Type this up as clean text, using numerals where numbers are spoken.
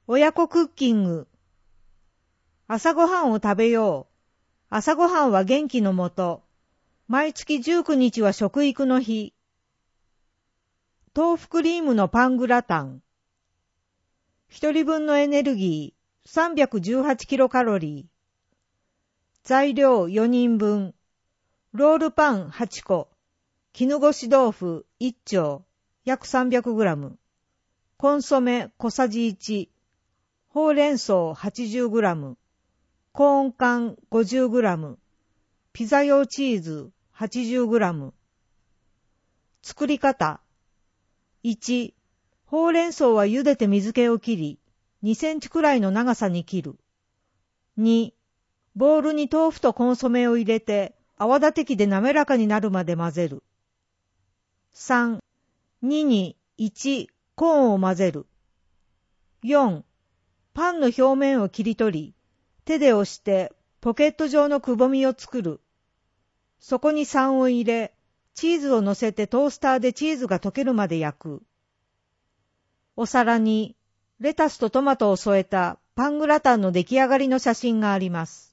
親子クッキング。朝ごはんを食べよう。朝ごはんは元気のもと。毎月19日は食育の日。豆腐クリームのパングラタン。一人分のエネルギー318キロカロリー。材料4人分。ロールパン8個。絹ごし豆腐1丁約300グラム。コンソメ小さじ1。ほうれん草80グラム。コーン缶50グラム。ピザ用チーズ80グラム。作り方。1、ほうれん草は茹でて水気を切り、2センチくらいの長さに切る。2、ボウルに豆腐とコンソメを入れて、泡立て器で滑らかになるまで混ぜる。3、2に1、コーンを混ぜる。4、パンの表面を切り取り、手で押してポケット状のくぼみを作る。そこに3を入れ、チーズを乗せてトースターでチーズが溶けるまで焼く。お皿にレタスとトマトを添えたパングラタンの出来上がりの写真があります。